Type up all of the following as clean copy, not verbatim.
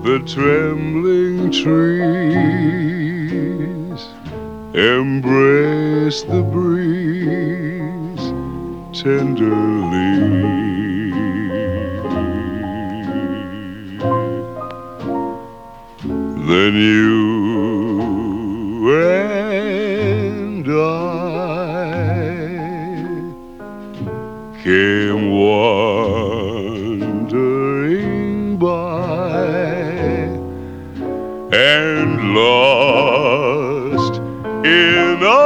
The trembling trees embrace the breeze tenderly. Then you and I came wandering by and lost in a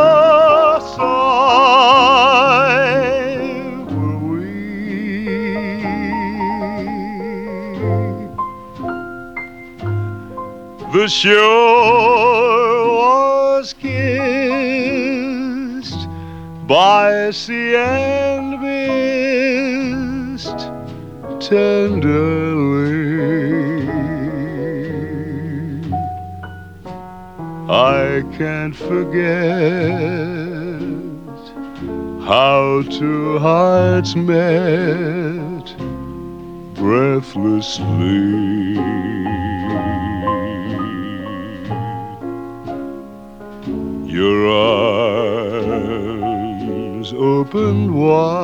sigh were we. The shore was kissed by sea and mist tenderly. I can't forget how two hearts met breathlessly. Your arms opened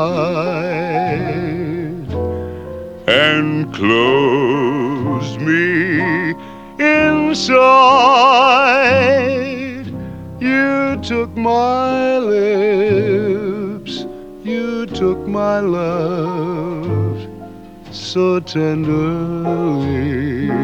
wide and closed me inside. You took my lips, you took my love so tenderly.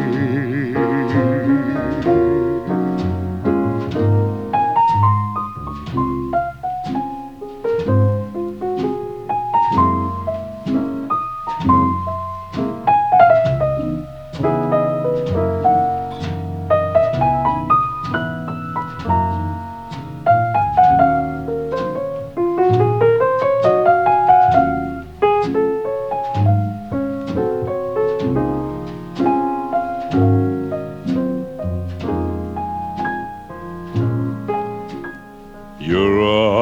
Your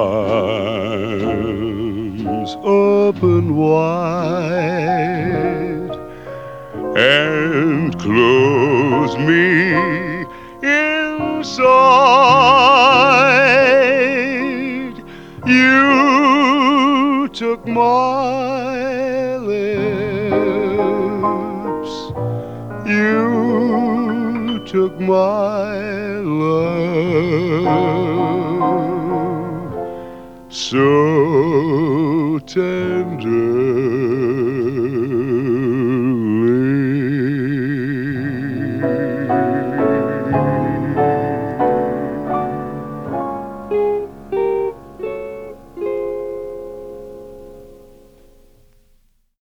arms open wide and close me inside. You took my lips, you took my love so tenderly.